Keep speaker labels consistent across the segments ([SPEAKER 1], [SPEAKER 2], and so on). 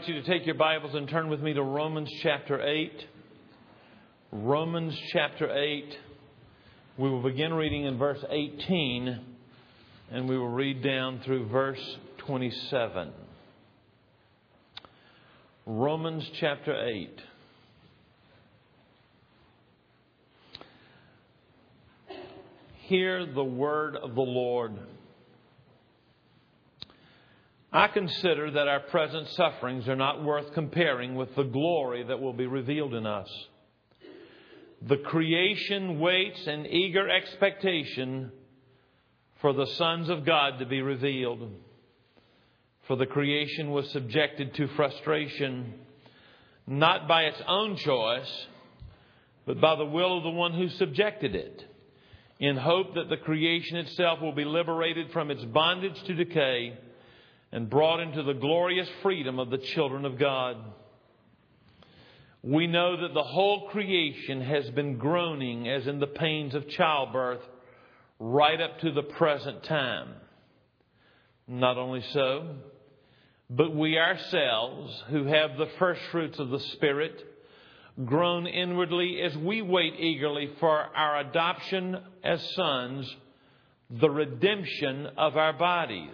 [SPEAKER 1] I want you to take your Bibles and turn with me to Romans chapter 8. Romans chapter 8. We will begin reading in verse 18 and we will read down through verse 27. Romans chapter 8. Hear the word of the Lord. I consider that our present sufferings are not worth comparing with the glory that will be revealed in us. The creation waits in eager expectation for the sons of God to be revealed. For the creation was subjected to frustration, not by its own choice, but by the will of the one who subjected it, in hope that the creation itself will be liberated from its bondage to decay and brought into the glorious freedom of the children of God. We know that the whole creation has been groaning as in the pains of childbirth right up to the present time. Not only so, but we ourselves, who have the first fruits of the Spirit, groan inwardly as we wait eagerly for our adoption as sons, the redemption of our bodies.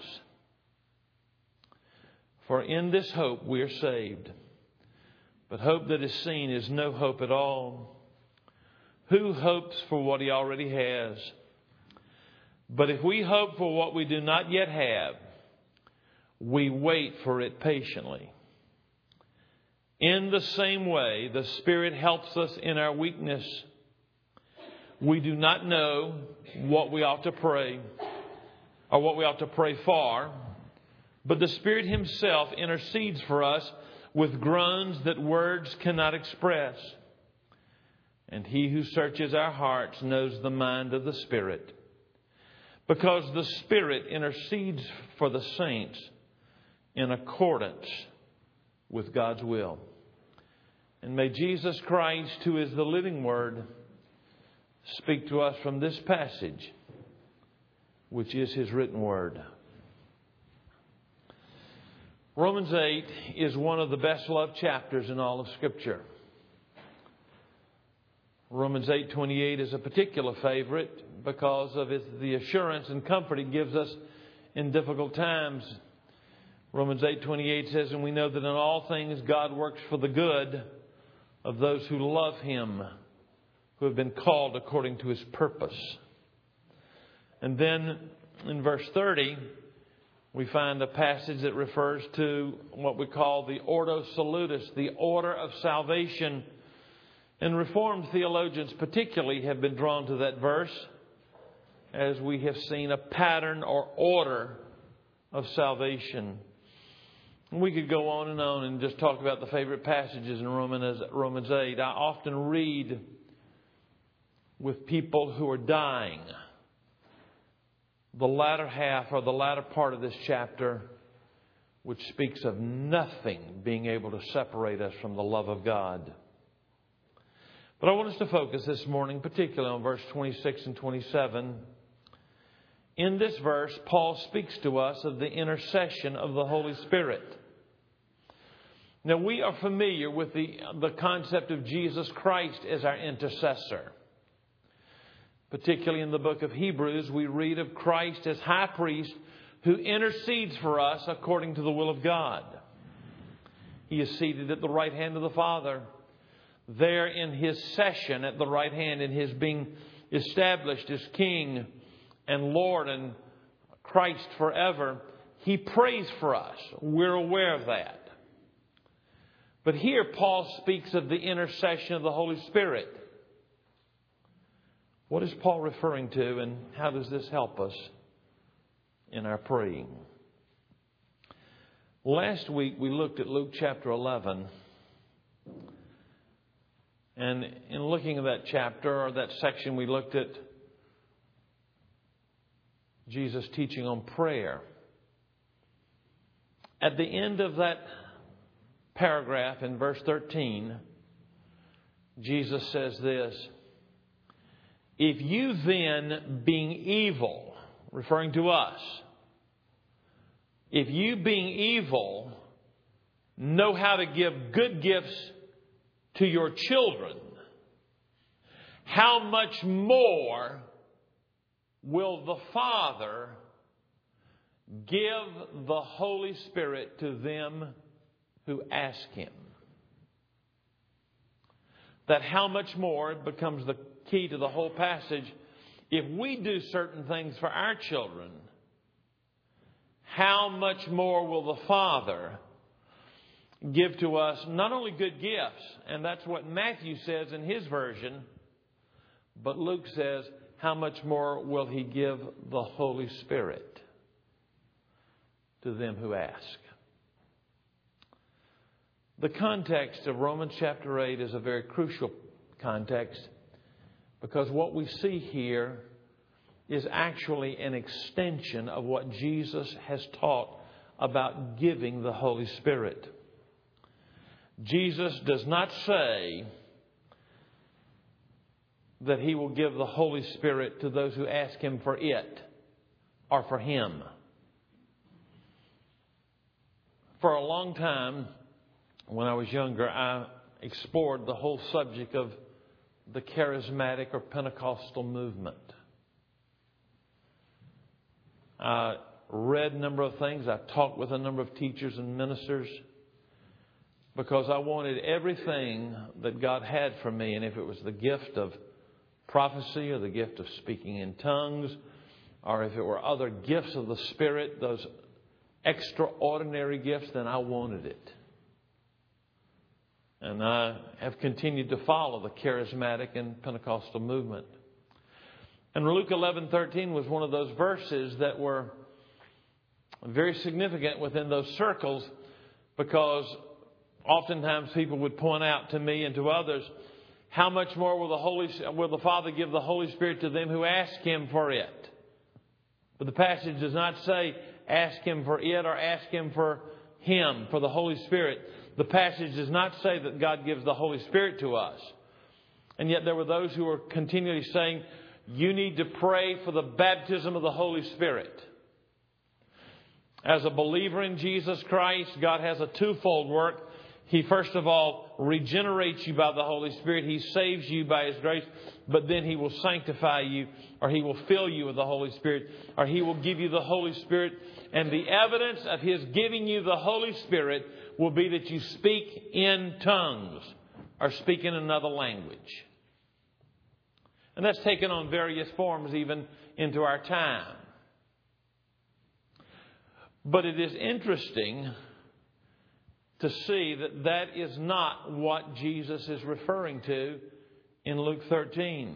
[SPEAKER 1] For in this hope we are saved. But hope that is seen is no hope at all. Who hopes for what he already has? But if we hope for what we do not yet have, we wait for it patiently. In the same way, the Spirit helps us in our weakness. We do not know what we ought to pray or what we ought to pray for, but the Spirit Himself intercedes for us with groans that words cannot express. And He who searches our hearts knows the mind of the Spirit, because the Spirit intercedes for the saints in accordance with God's will. And may Jesus Christ, who is the living Word, speak to us from this passage, which is His written Word. Romans 8 is one of the best loved chapters in all of Scripture. Romans 8:28 is a particular favorite because of the assurance and comfort it gives us in difficult times. Romans 8:28 says, "And we know that in all things God works for the good of those who love Him, who have been called according to His purpose." And then in verse 30, we find a passage that refers to what we call the Ordo Salutis, the order of salvation. And Reformed theologians particularly have been drawn to that verse, as we have seen a pattern or order of salvation. We could go on and just talk about the favorite passages in Romans 8. I often read with people who are dying the latter half or the latter part of this chapter, which speaks of nothing being able to separate us from the love of God. But I want us to focus this morning particularly on verse 26 and 27. In this verse, Paul speaks to us of the intercession of the Holy Spirit. Now, we are familiar with the concept of Jesus Christ as our intercessor. Particularly in the book of Hebrews, we read of Christ as high priest who intercedes for us according to the will of God. He is seated at the right hand of the Father. There in His session at the right hand, in His being established as King and Lord and Christ forever, He prays for us. We're aware of that. But here Paul speaks of the intercession of the Holy Spirit. What is Paul referring to, and how does this help us in our praying? Last week we looked at Luke chapter 11. And in looking at that chapter or that section, we looked at Jesus' teaching on prayer. At the end of that paragraph in verse 13, Jesus says this: "If you then, being evil," referring to us, "if you being evil know how to give good gifts to your children, how much more will the Father give the Holy Spirit to them who ask Him? That how much more becomes the key to the whole passage. If we do certain things for our children, how much more will the Father give to us not only good gifts, and that's what Matthew says in his version, but Luke says, how much more will He give the Holy Spirit to them who ask? The context of Romans chapter 8 is a very crucial context, because what we see here is actually an extension of what Jesus has taught about giving the Holy Spirit. Jesus does not say that He will give the Holy Spirit to those who ask Him for it or for Him. For a long time, when I was younger, I explored the whole subject of the charismatic or Pentecostal movement. I read a number of things. I talked with a number of teachers and ministers because I wanted everything that God had for me. And if it was the gift of prophecy or the gift of speaking in tongues, or if it were other gifts of the Spirit, those extraordinary gifts, then I wanted it. And I have continued to follow the charismatic and Pentecostal movement. And Luke 11:13 was one of those verses that were very significant within those circles, because oftentimes people would point out to me and to others, how much more will the Father give the Holy Spirit to them who ask Him for it? But the passage does not say ask Him for it or ask Him for Him, for the Holy Spirit. The passage does not say that God gives the Holy Spirit to us. And yet there were those who were continually saying, you need to pray for the baptism of the Holy Spirit. As a believer in Jesus Christ, God has a twofold work. He first of all regenerates you by the Holy Spirit. He saves you by His grace. But then He will sanctify you, or He will fill you with the Holy Spirit, or He will give you the Holy Spirit. And the evidence of His giving you the Holy Spirit will be that you speak in tongues or speak in another language. And that's taken on various forms even into our time. But it is interesting to see that that is not what Jesus is referring to in Luke 13.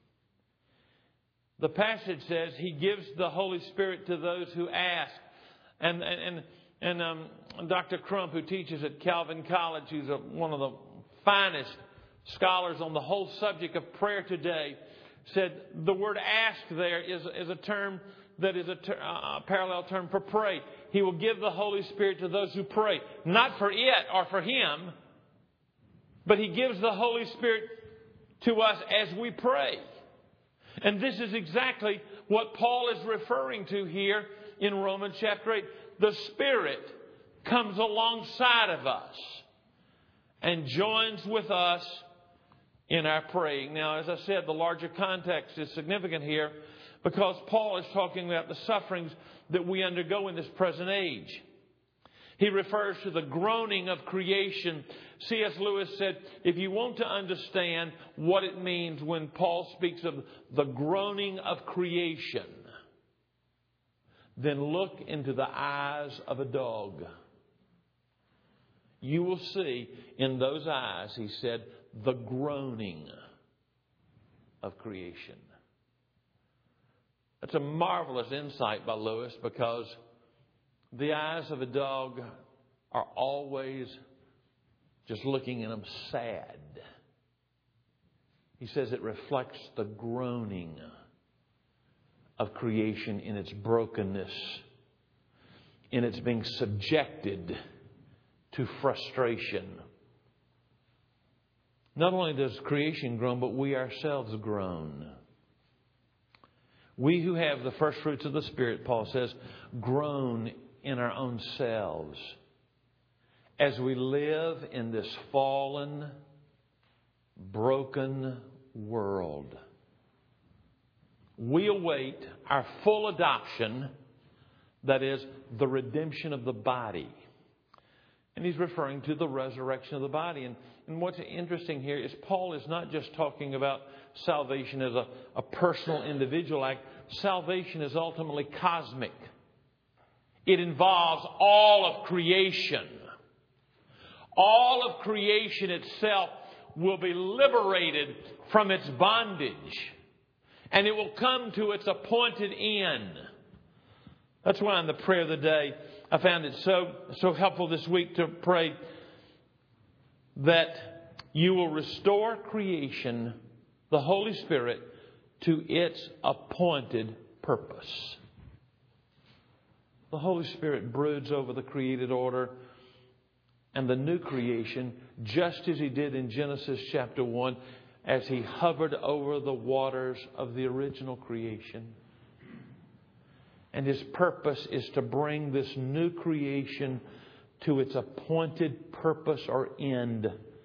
[SPEAKER 1] The passage says He gives the Holy Spirit to those who ask. And Dr. Crump, who teaches at Calvin College, who's one of the finest scholars on the whole subject of prayer today, said the word ask there is a term that is a parallel term for pray. He will give the Holy Spirit to those who pray. Not for it or for Him, but He gives the Holy Spirit to us as we pray. And this is exactly what Paul is referring to here in Romans chapter 8. The Spirit comes alongside of us and joins with us in our praying. Now, as I said, the larger context is significant here because Paul is talking about the sufferings that we undergo in this present age. He refers to the groaning of creation. C.S. Lewis said, if you want to understand what it means when Paul speaks of the groaning of creation, then look into the eyes of a dog. You will see in those eyes, he said, the groaning of creation. That's a marvelous insight by Lewis, because the eyes of a dog are always just looking at them sad. He says it reflects the groaning of creation in its brokenness, in its being subjected to frustration. Not only does creation groan, but we ourselves groan. We who have the first fruits of the Spirit, Paul says, groan in our own selves as we live in this fallen, broken world, we await our full adoption, that is, the redemption of the body. And he's referring to the resurrection of the body. And what's interesting here is Paul is not just talking about salvation as a personal, individual act. Salvation is ultimately cosmic. It involves all of creation. All of creation itself will be liberated from its bondage. And it will come to its appointed end. That's why in the prayer of the day, I found it so helpful this week to pray that you will restore creation, the Holy Spirit, to its appointed purpose. The Holy Spirit broods over the created order and the new creation, just as He did in Genesis chapter 1, as He hovered over the waters of the original creation. And His purpose is to bring this new creation to its appointed purpose or end.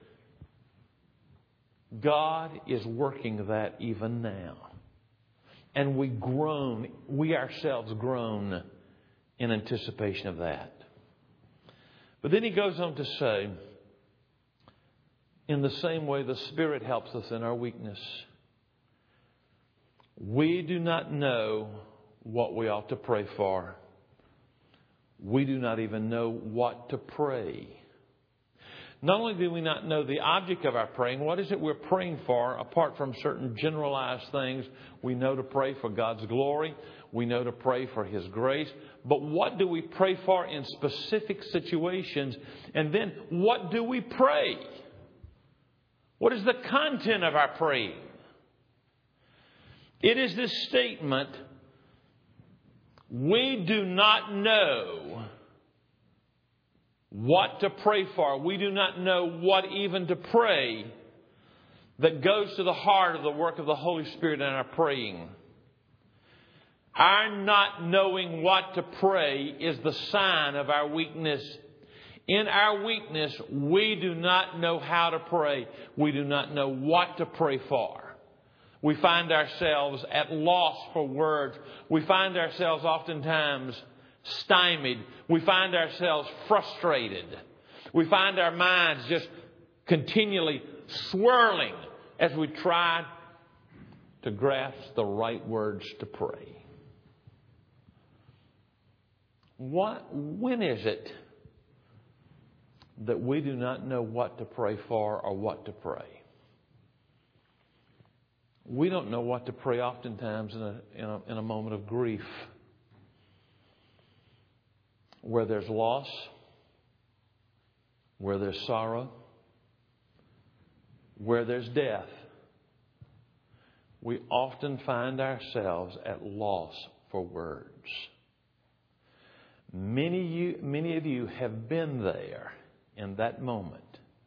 [SPEAKER 1] God is working that even now. And we ourselves groan in anticipation of that. But then he goes on to say, in the same way the Spirit helps us in our weakness. We do not know what we ought to pray for. We do not even know what to pray. Not only do we not know the object of our praying, what is it we're praying for, apart from certain generalized things? We know to pray for God's glory. We know to pray for His grace. But what do we pray for in specific situations? And then what do we pray? What is the content of our praying? It is this statement, we do not know what to pray for. We do not know what even to pray, that goes to the heart of the work of the Holy Spirit in our praying. Our not knowing what to pray is the sign of our weakness. In our weakness, we do not know how to pray. We do not know what to pray for. We find ourselves at loss for words. We find ourselves oftentimes stymied. We find ourselves frustrated. We find our minds just continually swirling as we try to grasp the right words to pray. When is it that we do not know what to pray for or what to pray? We don't know what to pray oftentimes in a moment of grief, where there's loss, where there's sorrow, where there's death. We often find ourselves at loss for words. Many of you have been there in that moment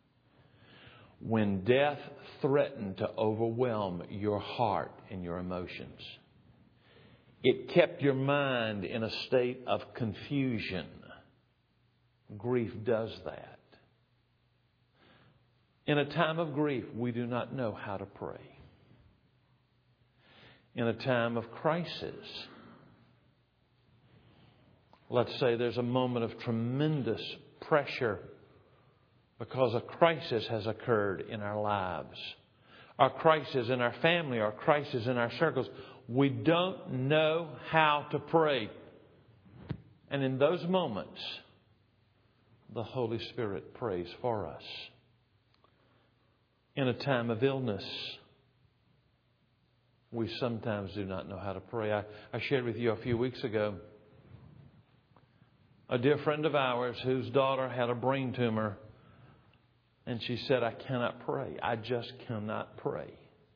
[SPEAKER 1] when death threatened to overwhelm your heart and your emotions. It kept your mind in a state of confusion. Grief does that. In a time of grief, we do not know how to pray. In a time of crisis, let's say there's a moment of tremendous pressure because a crisis has occurred in our lives, or crisis in our family, or crisis in our circles. We don't know how to pray. And in those moments, the Holy Spirit prays for us. In a time of illness, we sometimes do not know how to pray. I shared with you a few weeks ago a dear friend of ours whose daughter had a brain tumor. And she said, I cannot pray. I just cannot pray.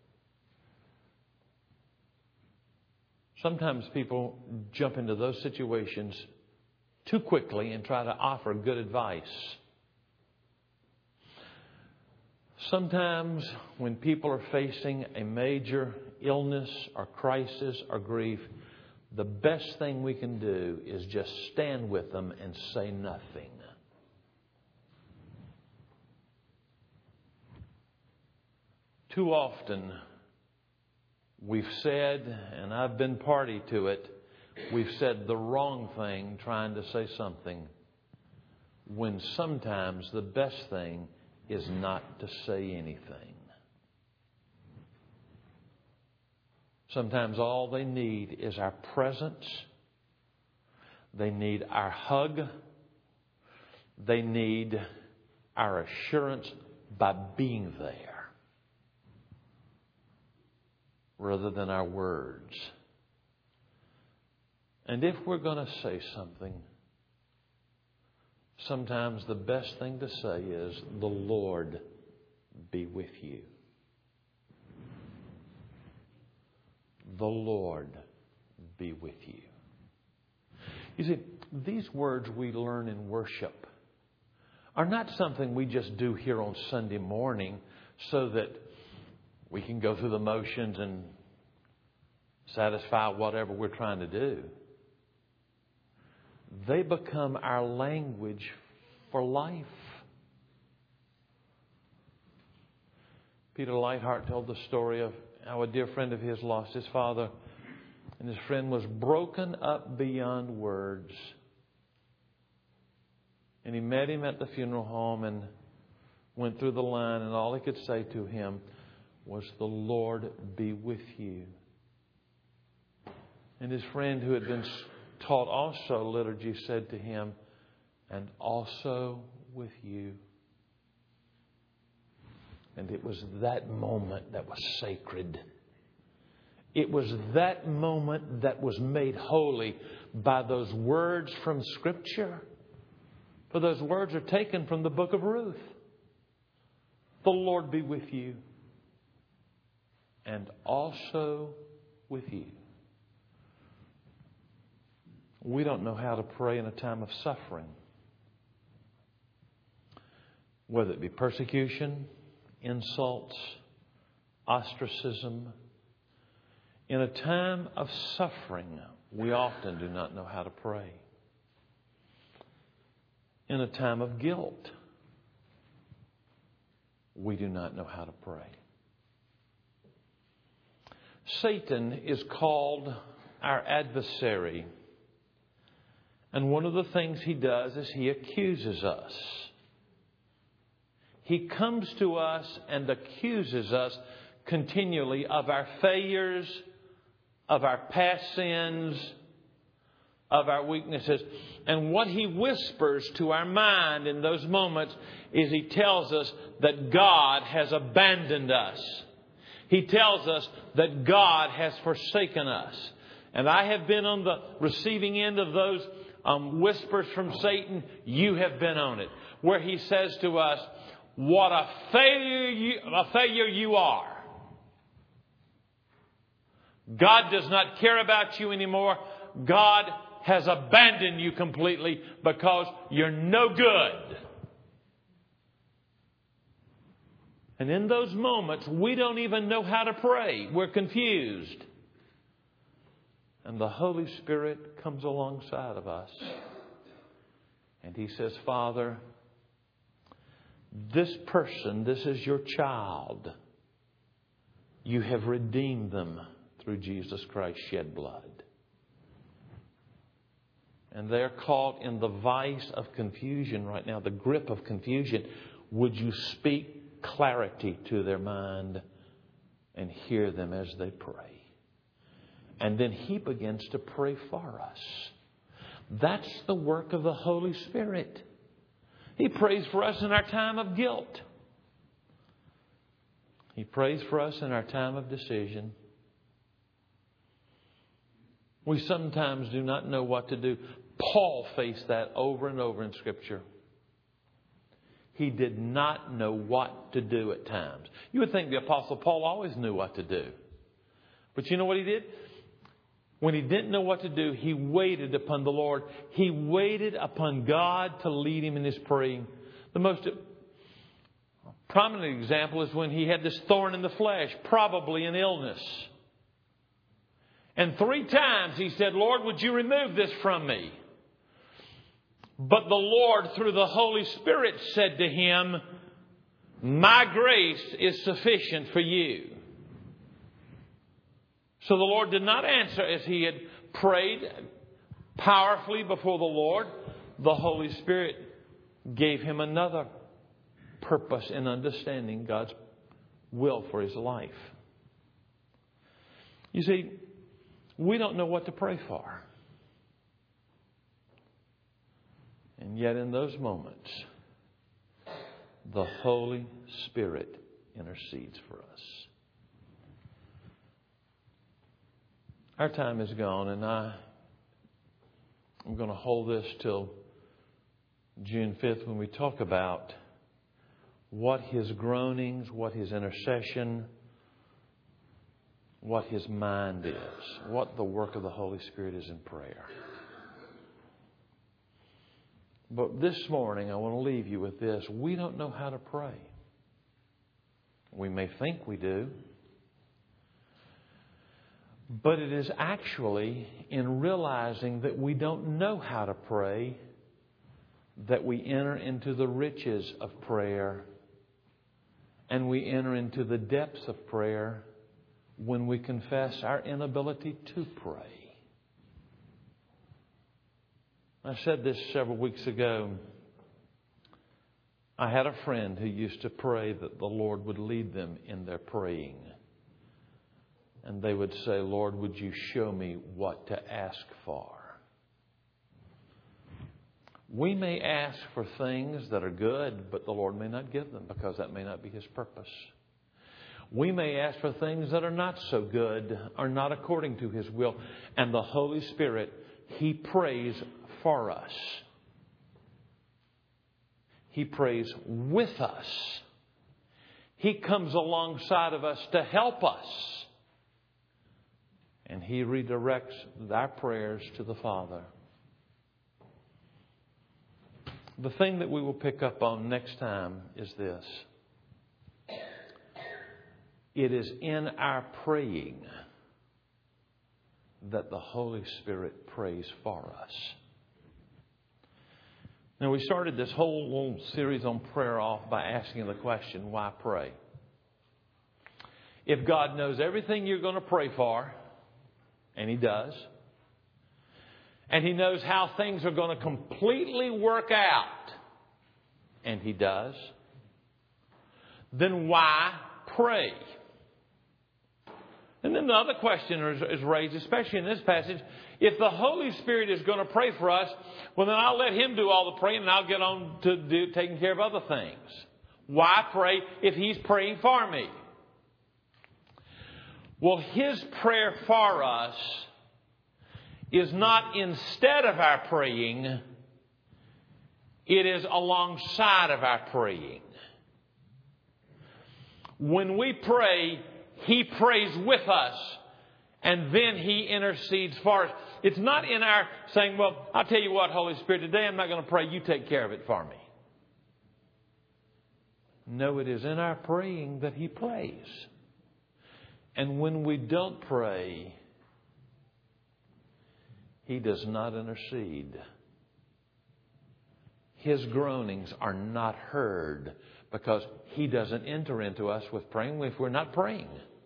[SPEAKER 1] Sometimes people jump into those situations too quickly and try to offer good advice. Sometimes when people are facing a major illness or crisis or grief, the best thing we can do is just stand with them and say nothing. Too often we've said, and I've been party to it, we've said the wrong thing trying to say something, when sometimes the best thing is not to say anything. Sometimes all they need is our presence. They need our hug. They need our assurance by being there, rather than our words. And if we're going to say something, sometimes the best thing to say is, "The Lord be with you." The Lord be with you. You see, these words we learn in worship are not something we just do here on Sunday morning so that we can go through the motions and satisfy whatever we're trying to do. They become our language for life. Peter Lightheart told the story of how a dear friend of his lost his father, and his friend was broken up beyond words. And he met him at the funeral home and went through the line, and all he could say to him was, "The Lord be with you." And his friend, who had been taught also liturgy, said to him, "And also with you." And it was that moment that was sacred. It was that moment that was made holy by those words from Scripture. For those words are taken from the book of Ruth. "The Lord be with you, and also with you." We don't know how to pray in a time of suffering. Whether it be persecution, insults, ostracism. In a time of suffering, we often do not know how to pray. In a time of guilt, we do not know how to pray. Satan is called our adversary. And one of the things he does is he accuses us. He comes to us and accuses us continually of our failures, of our past sins, of our weaknesses. And what he whispers to our mind in those moments is he tells us that God has abandoned us. He tells us that God has forsaken us. And I have been on the receiving end of those whispers from Satan. You have been on it. Where he says to us, "What a failure you are. God does not care about you anymore. God has abandoned you completely because you're no good." And in those moments, we don't even know how to pray. We're confused. And the Holy Spirit comes alongside of us. And he says, "Father, this person, this is your child. You have redeemed them through Jesus Christ's shed blood. And they're caught in the vice of confusion right now, the grip of confusion. Would you speak clarity to their mind and hear them as they pray?" And then he begins to pray for us. That's the work of the Holy Spirit. He prays for us in our time of guilt. He prays for us in our time of decision. We sometimes do not know what to do. Paul faced that over and over in Scripture. He did not know what to do at times. You would think the Apostle Paul always knew what to do. But you know what he did? When he didn't know what to do, he waited upon the Lord. He waited upon God to lead him in his praying. The most prominent example is when he had this thorn in the flesh, probably an illness. And 3 times he said, "Lord, would you remove this from me?" But the Lord, through the Holy Spirit, said to him, My grace is sufficient for you. So the Lord did not answer as he had prayed powerfully before the Lord. The Holy Spirit gave him another purpose in understanding God's will for his life. You see, we don't know what to pray for. And yet in those moments, the Holy Spirit intercedes for us. Our time is gone, and I'm going to hold this till June 5th when we talk about what his groanings, what his intercession, what his mind is, what the work of the Holy Spirit is in prayer. But this morning I want to leave you with this. We don't know how to pray. We may think we do. But it is actually in realizing that we don't know how to pray that we enter into the riches of prayer and we enter into the depths of prayer when we confess our inability to pray. I said this several weeks ago. I had a friend who used to pray that the Lord would lead them in their praying. And they would say, Lord, would you show me what to ask for? We may ask for things that are good, but the Lord may not give them because that may not be his purpose. We may ask for things that are not so good or not according to his will. And the Holy Spirit, he prays for us. He prays with us. He comes alongside of us to help us. And he redirects our prayers to the Father. The thing that we will pick up on next time is this. It is in our praying that the Holy Spirit prays for us. Now, we started this whole little series on prayer off by asking the question, why pray? If God knows everything you're going to pray for, and he does, and he knows how things are going to completely work out, and he does, then why pray? And then the other question is raised, especially in this passage. If the Holy Spirit is going to pray for us, well, then I'll let him do all the praying and I'll get on to taking care of other things. Why pray if he's praying for me? Well, his prayer for us is not instead of our praying. It is alongside of our praying. When we pray, he prays with us, and then he intercedes for us. It's not in our saying, well, I'll tell you what, Holy Spirit, today I'm not going to pray. You take care of it for me. No, it is in our praying that he prays. And when we don't pray, he does not intercede. His groanings are not heard because he doesn't enter into us with praying if we're not praying.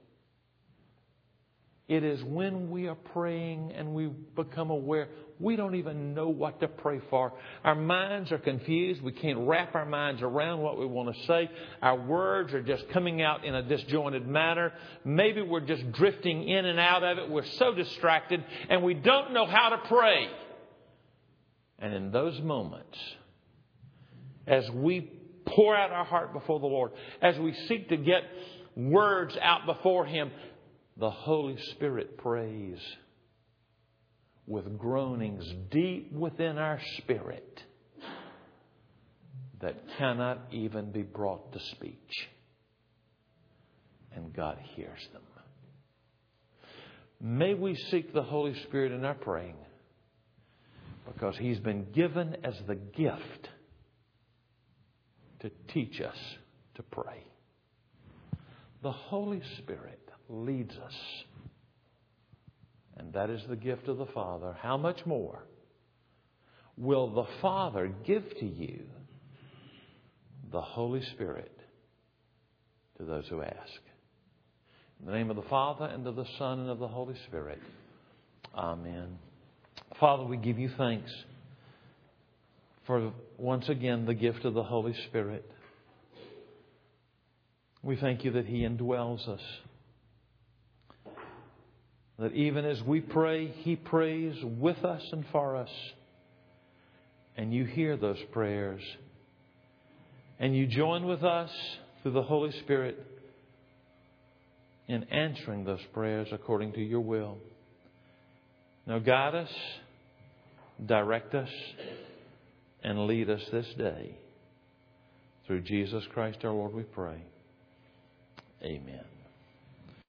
[SPEAKER 1] It is when we are praying and we become aware we don't even know what to pray for. Our minds are confused. We can't wrap our minds around what we want to say. Our words are just coming out in a disjointed manner. Maybe we're just drifting in and out of it. We're so distracted and we don't know how to pray. And in those moments, as we pour out our heart before the Lord, as we seek to get words out before him, the Holy Spirit prays with groanings deep within our spirit that cannot even be brought to speech. And God hears them. May we seek the Holy Spirit in our praying because he's been given as the gift to teach us to pray. The Holy Spirit leads us. And that is the gift of the Father. How much more will the Father give to you the Holy Spirit to those who ask. In the name of the Father, and of the Son, and of the Holy Spirit. Amen. Father, we give you thanks for once again the gift of the Holy Spirit. We thank you that He indwells us. That even as we pray, He prays with us and for us. And you hear those prayers. And you join with us through the Holy Spirit in answering those prayers according to your will. Now guide us, direct us, and lead us this day. Through Jesus Christ our Lord we pray. Amen.